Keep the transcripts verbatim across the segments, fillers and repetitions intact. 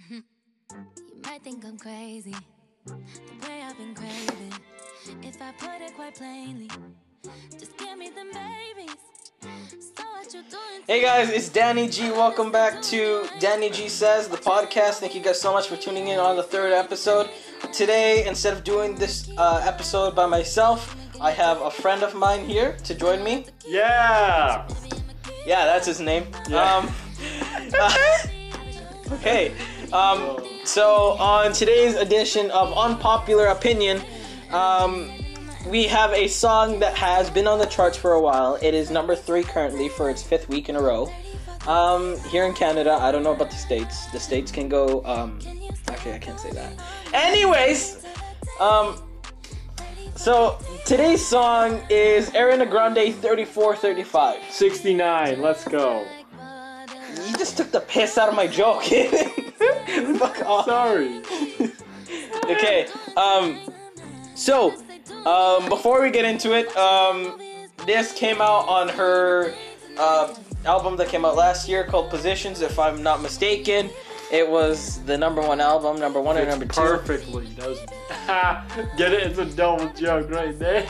You might think I'm crazy, the way I've been craving. If I put it quite plainly, just give me the babies. So what you doing? Hey guys, it's Danny G. Welcome back to Danny G Says, the podcast. Thank you guys so much for tuning in on the third episode. Today, instead of doing this uh, episode by myself, I have a friend of mine here to join me. Yeah! Yeah, that's his name. Yeah. Um, uh, okay. Um, so on today's edition of Unpopular Opinion, um, we have a song that has been on the charts for a while. It is number three currently for its fifth week in a row. Um, here in Canada, I don't know about the States. The States can go, um, actually I can't say that. Anyways, um, so today's song is Ariana Grande thirty-four thirty-five. sixty-nine, let's go. You just took the piss out of my joke. Fuck off. Sorry. Okay, um, so, um, before we get into it, um, this came out on her, uh, album that came out last year called Positions, if I'm not mistaken. It was the number one album, number one and It's number two. perfectly, doesn't it? Get it? It's a double joke right there.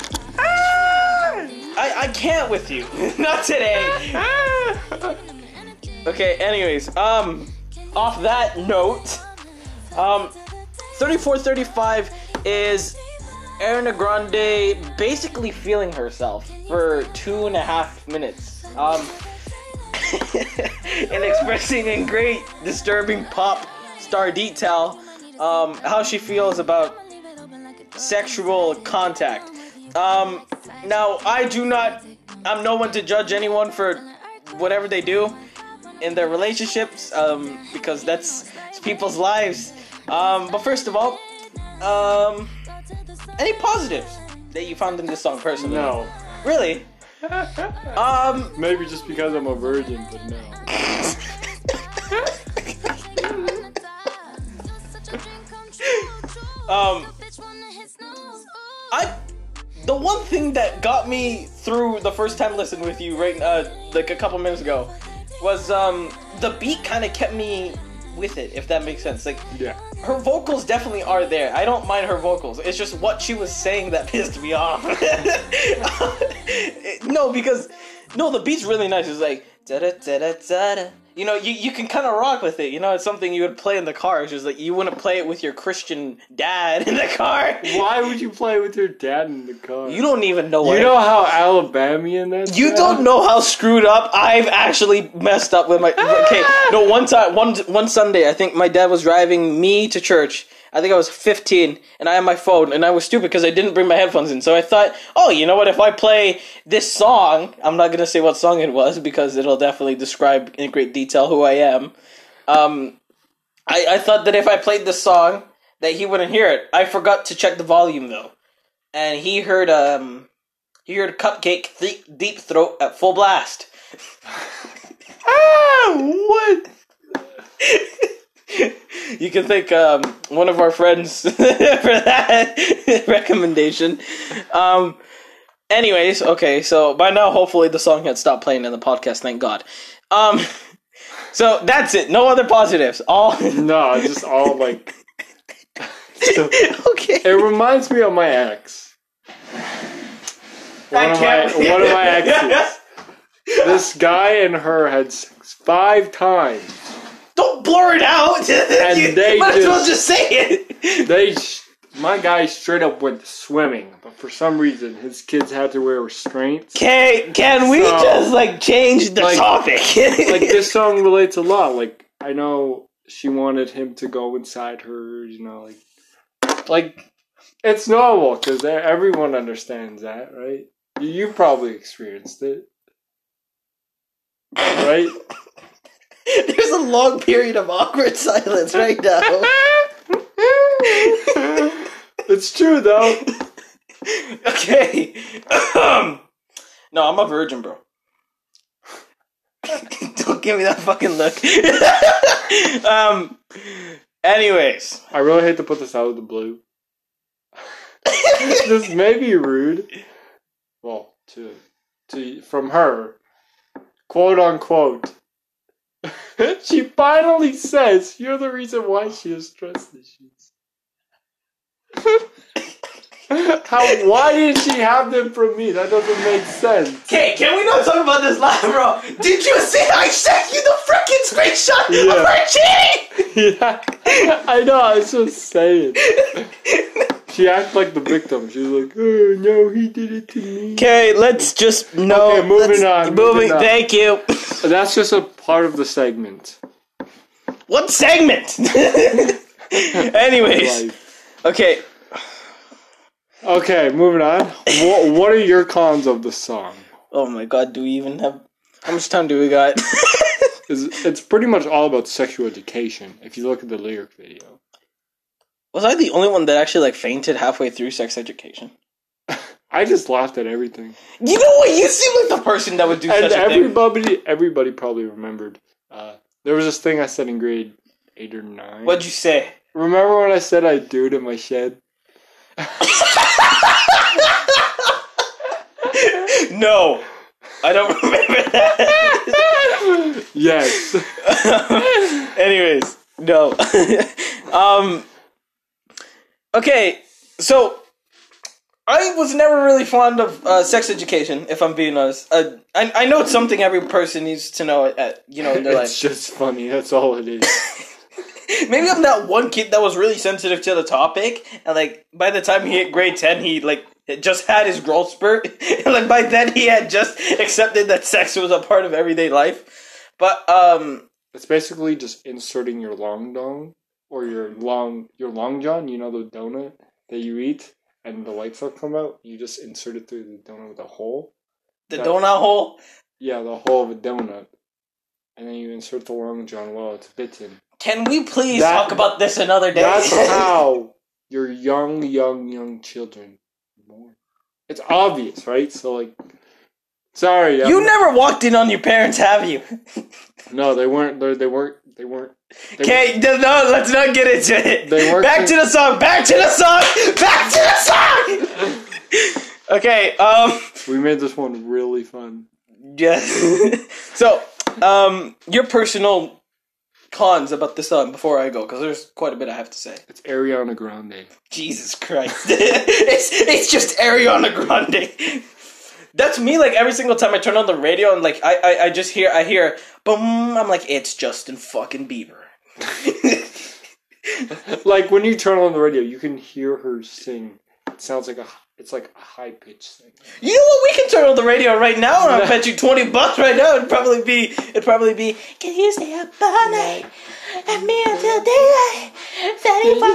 I, I can't with you. Not today. Okay, anyways, um, off that note, um, thirty-four thirty-five is Ariana Grande basically feeling herself for two and a half minutes, um, and expressing in great disturbing pop star detail, um, how she feels about sexual contact. Um, now, I do not, I'm no one to judge anyone for whatever they do in their relationships, um, because that's it's people's lives. Um, but first of all, um, any positives that you found in this song personally? No. Really? Um, Maybe just because I'm a virgin, but no. um, I, the one thing that got me through the first time listen with you right, uh, like a couple minutes ago, was, um, the beat kind of kept me with it, if that makes sense. Like, Yeah. her vocals definitely are there. I don't mind her vocals. It's just what she was saying that pissed me off. No, because, no, the beat's really nice. It's like, da-da-da-da-da-da. You know, you, you can kind of rock with it. You know, it's something you would play in the car. It's just like, you wouldn't play it with your Christian dad in the car. Why would you play with your dad in the car? You don't even know what You know how Alabamian that's You don't know how screwed up I've actually messed up with my. Okay, no, one time, one one Sunday, I think my dad was driving me to church. I think I was fifteen, and I had my phone, and I was stupid because I didn't bring my headphones in. So I thought, oh, you know what? If I play this song, I'm not gonna say what song it was because it'll definitely describe in great detail who I am. Um, I I thought that if I played this song, that he wouldn't hear it. I forgot to check the volume though, and he heard um. He heard Cupcake th- Deep Throat at full blast. Ah, what? You can thank um, one of our friends for that recommendation. Um, anyways, okay, so by now, hopefully the song had stopped playing in the podcast, thank God. Um, so that's it. No other positives. All No, it's just all like... So, okay. it reminds me of my ex. One I of, can't- my, one of my exes. This guy and her had sex five times. Don't blur it out. And You they might as well just- just say it. They, sh- my guy straight up went swimming, but for some reason his kids had to wear restraints. Can can we So, just like change the like- topic? Like this song relates a lot. Like I know she wanted him to go inside her. You know, like like it's normal because everyone understands that, right? You, you probably experienced it, right? There's a long period of awkward silence right now. It's true though. Okay. No, I'm a virgin, bro. Don't give me that fucking look. um. Anyways, I really hate to put this out of the blue. This may be rude. Well, to to from her, quote unquote. She finally says you're the reason why she has trust issues. How? Why did she have them from me? That doesn't make sense. Okay, can we not talk about this live, bro? Did you see I sent you the freaking screenshot Yeah. of her cheating? Yeah, I know. I was just saying. She acted like the victim. She was like, "Oh no, he did it to me." Okay, let's just no. Okay, moving let's- on, Moving. moving on. Thank you. That's just a part of the segment. What segment? Anyways, Life. okay. Okay, moving on. What, what are your cons of the song? Oh my god, do we even have... How much time do we got? It's, it's pretty much all about sexual education, if you look at the lyric video. Was I the only one that actually like fainted halfway through sex education? I just laughed at everything. You know what? You seem like the person that would do And such a thing. everybody, everybody probably remembered. Uh, there was this thing I said in grade eight or nine. What'd you say? Remember when I said I'd do it in my shed? No. I don't remember that. Yes. Anyways, no. um. Okay, so I was never really fond of uh, sex education, if I'm being honest. Uh, I I know it's something every person needs to know at you know in their It's life. just funny. That's all it is. Maybe I'm that one kid that was really sensitive to the topic, and like by the time he hit grade ten, he like just had his growth spurt, and like by then he had just accepted that sex was a part of everyday life. But um, It's basically just inserting your long dong or your long your long john. You know the donut that you eat, and the lights will come out. You just insert it through the donut with a hole. the That- donut hole. Yeah, the hole of a donut, and then you insert the long john while it's bitten. Can we please That- talk about this another day? That's how your young, young, young children are born. It's obvious, right? So like, sorry, You I'm- never walked in on your parents, have you? No, they weren't. They, they weren't. They weren't. They Okay, no, no, let's not get into it. They weren't- Back to the song. Back to the song. Back to the song. Okay. Um. We made this one really fun. Yes. So, um, your personal cons about this song before I go, because there's quite a bit I have to say. It's Ariana Grande. Jesus Christ. it's it's just Ariana Grande. That's me, like, every single time I turn on the radio and, like, I, I, I just hear, I hear, boom, I'm like, it's Justin fucking Bieber. Like when you turn on the radio, you can hear her sing. It sounds like a. It's like a high pitched thing. You know what? We can turn on the radio right now, and I'll bet you twenty bucks right now. It'd probably be, it'd probably be, can you stay up all night and me until daylight? thirty-four,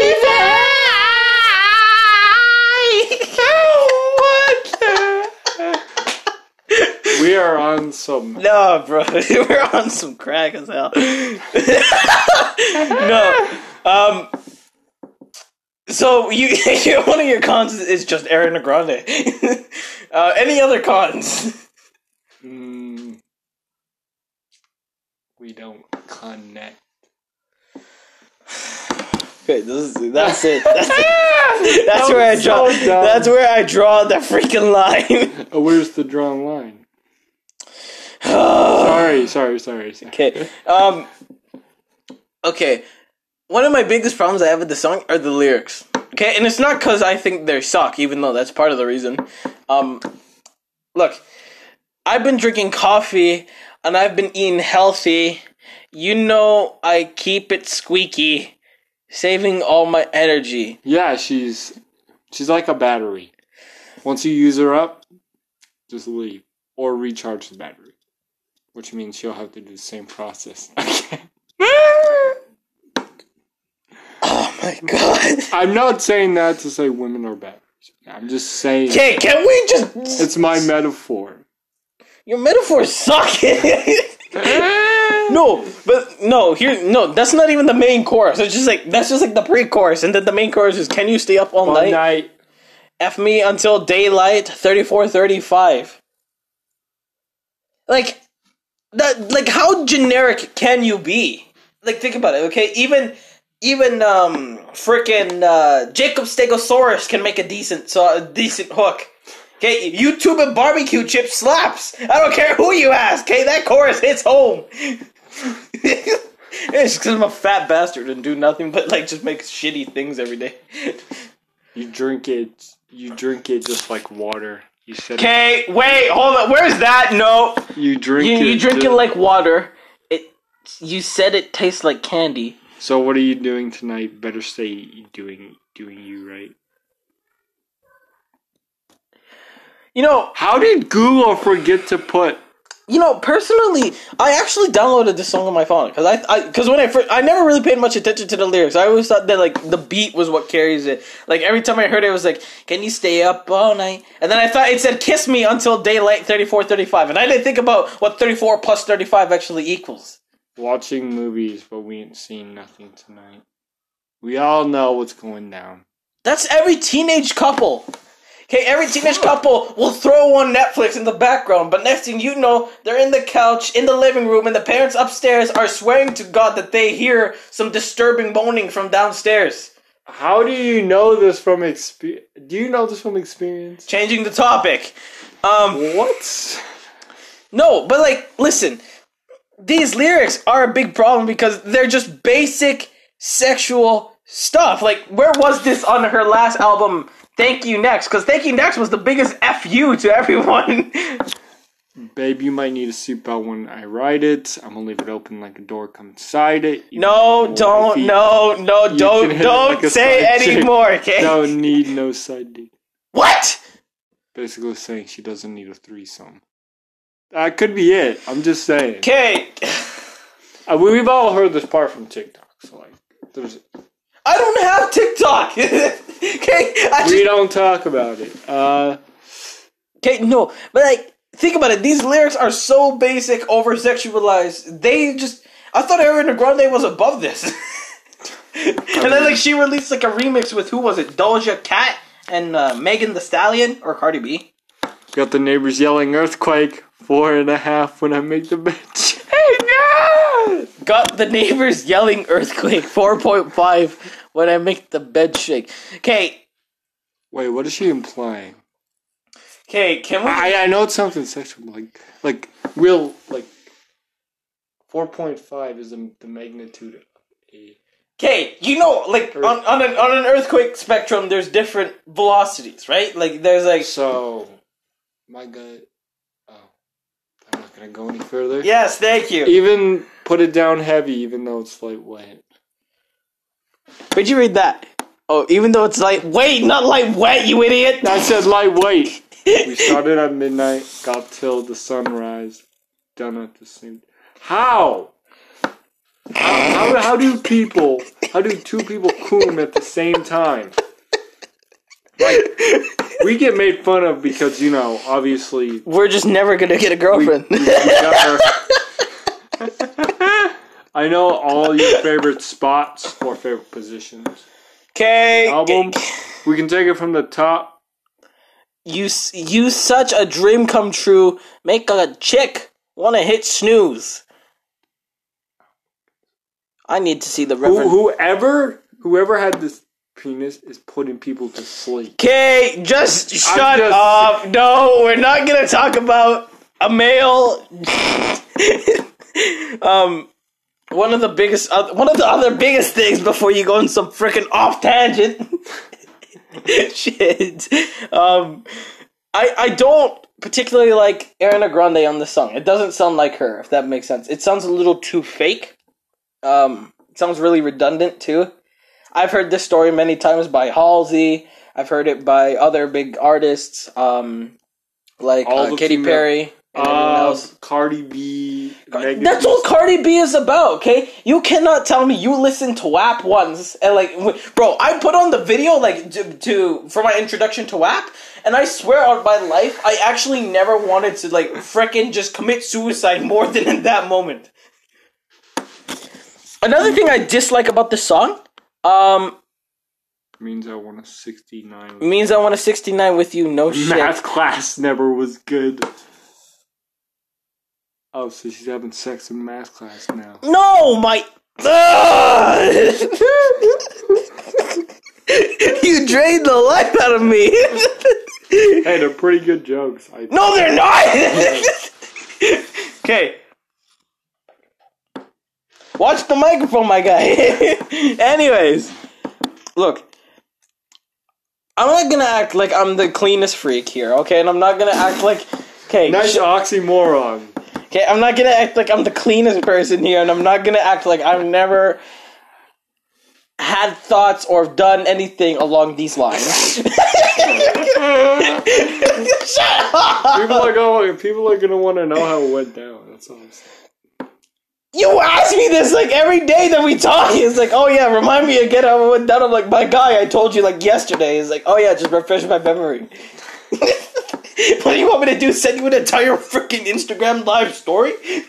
thirty-five. We are on some. No, bro, we're on some crack as hell. No, um, so you, one of your cons is just Ariana Grande. uh, any other cons? Mm, we don't connect. Okay, this is, that's it. That's, it. that's That where I was draw. so dumb. That's where I draw the freaking line. Oh, where's the drawn line? sorry, sorry, sorry, sorry. Okay. Um. Okay. One of my biggest problems I have with the song are the lyrics. Okay, and it's not because I think they suck, even though that's part of the reason. Um, look, I've been drinking coffee and I've been eating healthy. You know, I keep it squeaky, saving all my energy. Yeah, she's she's like a battery. Once you use her up, just leave or recharge the battery, which means she'll have to do the same process. Oh my god. I'm not saying that to say women are batteries. I'm just saying Okay, can we just? it's my metaphor. Your metaphors suck. No, but no, here, no, that's not even the main chorus. It's just like, that's just like the pre-chorus, and then the main chorus is, can you stay up all All night? night. F me until daylight, thirty-four thirty-five. Like, that, like, how generic can you be? Like, think about it, okay? Even, even, um, frickin', uh, Jacob Stegosaurus can make a decent, so, a decent hook. Okay, YouTube and barbecue chip slaps. I don't care who you ask, okay? That chorus hits home. It's because I'm a fat bastard and do nothing but like just make shitty things every day. You drink it. You drink it just like water. You said. Okay, wait, hold on. Where's that? No. You drink you, it. You drink just, it like water. It. You said it tastes like candy. So what are you doing tonight? Better say doing doing you right. You know, how did Google forget to put? You know, personally, I actually downloaded this song on my phone because I, because when I first, I never really paid much attention to the lyrics. I always thought that like the beat was what carries it. Like every time I heard it, it was like, "Can you stay up all night?" And then I thought it said, "Kiss me until daylight thirty-four thirty-five," and I didn't think about what thirty-four plus thirty-five actually equals. Watching movies, but we ain't seen nothing tonight. We all know what's going down. That's every teenage couple. Okay, every teenage couple will throw on Netflix in the background, but next thing you know, they're in the couch, in the living room, and the parents upstairs are swearing to God that they hear some disturbing moaning from downstairs. How do you know this from experience? Do you know this from experience? Changing the topic. Um, what? No, but like, listen, these lyrics are a big problem because they're just basic sexual stuff. Like, where was this on her last album? Thank You Next, because Thank You Next was the biggest F you to everyone. Babe, you might need a seatbelt when I ride it. I'm gonna leave it open like a door. Come inside it. You no, don't, no, no, don't, don't like say anymore, okay? Don't need no side dick. What? Basically saying she doesn't need a threesome. That could be it. I'm just saying. Okay. Uh, we've all heard this part from TikTok, so like, there's... I don't have TikTok. Okay, I just... we don't talk about it. Uh, okay, no, but like, think about it. These lyrics are so basic, over sexualized. They just, I thought Ariana Grande was above this. And then like she released like a remix with who was it? Doja Cat and uh, Megan Thee Stallion or Cardi B. Got the neighbors yelling "earthquake." Four and a half when I make the bed. Hey no! Got the neighbors yelling "earthquake." Four point five when I make the bed shake. Okay. Wait, what is she implying? Okay, can we? I I know it's something sexual, like like real like. Four point five is the, the magnitude of a. Okay, you know, like on on an on an earthquake spectrum, there's different velocities, right? Like there's like. So, my gut. Oh, I'm not gonna go any further. Yes, thank you. Even put it down heavy, even though it's lightweight. Where'd you read that? Oh, even though it's lightweight, not light wet, you idiot! I said lightweight. We started at midnight, got till the sunrise, done at the same. How? How, how, how do people, how do two people coom at the same time? Like, we get made fun of because, you know, obviously... We're just never gonna get a girlfriend. We, we got our, I know all your favorite spots or favorite positions. Okay. Album, we can take it from the top. You, you such a dream come true. Make a chick wanna hit snooze. I need to see the Reverend. Who, whoever, whoever had this penis is putting people to sleep. Okay, just shut just... up. No, we're not gonna talk about a male. um, one of the biggest, uh, one of the other biggest things before you go on some freaking off tangent. Shit. Um, I I don't particularly like Ariana Grande on this song. It doesn't sound like her, if that makes sense. It sounds a little too fake. Um, it sounds really redundant too. I've heard this story many times by Halsey. I've heard it by other big artists, um, like uh, Katy Perry and everyone uh, else. Cardi B. That's what Cardi B is about, okay? You cannot tell me you listened to W A P once and like, bro, I put on the video like to, to for my introduction to W A P, and I swear on my life, I actually never wanted to like frickin' just commit suicide more than in that moment. Another thing I dislike about this song, um... Means I want a sixty-nine. Means I want a sixty-nine with you, no shit. Math class never was good. Oh, so she's having sex in math class now. No, my... You drained the life out of me. Hey, they're pretty good jokes. I no, they're not! Okay. Watch the microphone, my guy. Anyways, look. I'm not gonna act like I'm the cleanest freak here, okay? And I'm not gonna act like... Okay, Nice sh- oxymoron. Okay, I'm not gonna act like I'm the cleanest person here, and I'm not gonna act like I've never had thoughts or done anything along these lines. Shut up! People are going. People are gonna want to know how it went down. That's all I'm saying. You ask me this like every day that we talk. It's like, oh yeah, remind me again how it went down. I'm like, my guy, I told you like yesterday. It's like, oh yeah, just refresh my memory. What do you want me to do? Send you an entire freaking Instagram live story?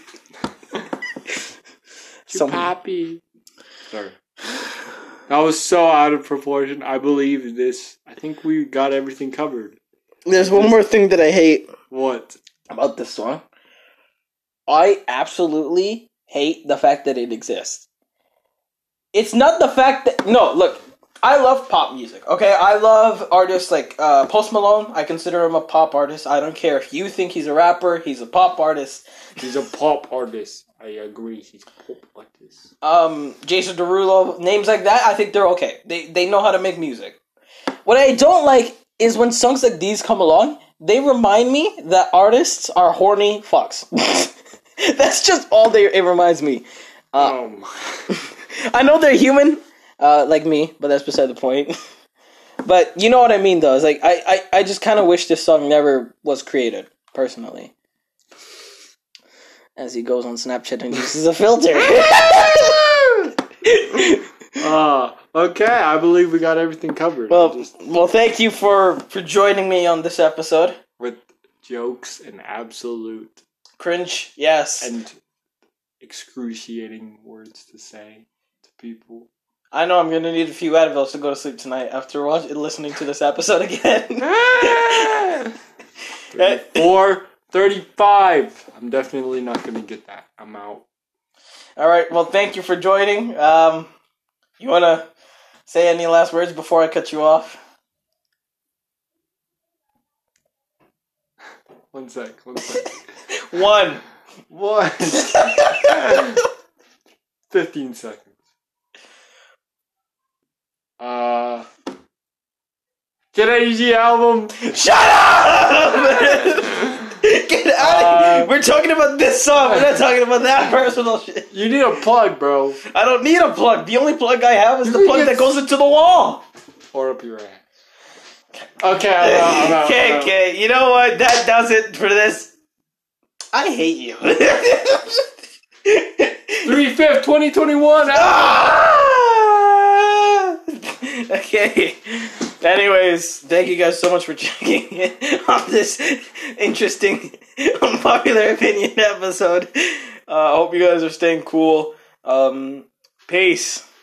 Too happy. Sorry. That was so out of proportion. I believe this. I think we got everything covered. There's one more thing that I hate. What? About this song. I absolutely hate the fact that it exists. It's not the fact that... No, look. I love pop music, okay? I love artists like uh, Post Malone. I consider him a pop artist. I don't care if you think he's a rapper. He's a pop artist. He's a pop artist. I agree. He's a pop artist. Um, Jason Derulo. Names like that, I think they're okay. They, they know how to make music. What I don't like is when songs like these come along, they remind me that artists are horny fucks. That's just all they it reminds me. Uh, um. I know they're human, uh, like me, but that's beside the point. But you know what I mean, though. It's like I, I, I just kind of wish this song never was created, personally. As he goes on Snapchat and uses a filter. uh, okay, I believe we got everything covered. Well, Just well, thank you for, for joining me on this episode. with jokes and absolute Cringe, yes. and excruciating words to say to people. I know I'm gonna need a few Advils to go to sleep tonight after watch, listening to this episode again. thirty-four, thirty-five. I'm definitely not gonna get that. I'm out. Alright, well, thank you for joining. Um, you wanna say any last words before I cut you off? One sec, one sec. One. One. Fifteen seconds. Uh, Get A G album. Shut up! Get out of here. Uh, We're talking about this song. We're not talking about that personal shit. You need a plug, bro. I don't need a plug. The only plug I have is You the can plug get- that goes into the wall. Or up your ass. Okay, I'm out. I'm out, Okay, I'm out. okay. You know what? That does it for this. I hate you. three fifth, twenty twenty-one. Ah! Okay. Anyways, thank you guys so much for checking in on this interesting, unpopular opinion episode. I uh, hope you guys are staying cool. Um, peace.